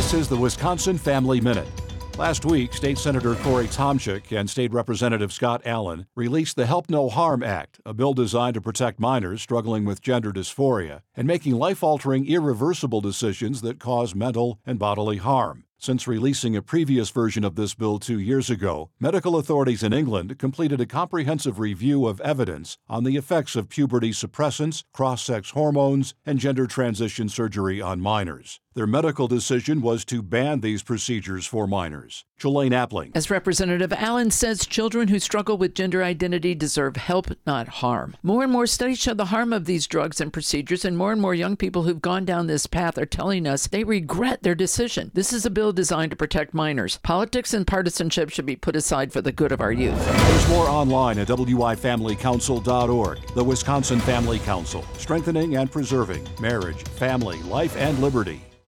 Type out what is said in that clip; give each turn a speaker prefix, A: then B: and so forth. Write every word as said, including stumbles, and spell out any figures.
A: This is the Wisconsin Family Minute. Last week, State Senator Corey Tomczyk and State Representative Scott Allen released the Help No Harm Act, a bill designed to protect minors struggling with gender dysphoria and making life-altering, irreversible decisions that cause mental and bodily harm. Since releasing a previous version of this bill two years ago, medical authorities in England completed a comprehensive review of evidence on the effects of puberty suppressants, cross-sex hormones, and gender transition surgery on minors. Their medical decision was to ban these procedures for minors. Jelaine Appling.
B: As Representative Allen says, children who struggle with gender identity deserve help, not harm. More and more studies show the harm of these drugs and procedures, and more and more young people who've gone down this path are telling us they regret their decision. This is a bill designed to protect minors. Politics and partisanship should be put aside for the good of our youth.
A: There's more online at W I family council dot org. The Wisconsin Family Council, strengthening and preserving marriage, family, life, and liberty.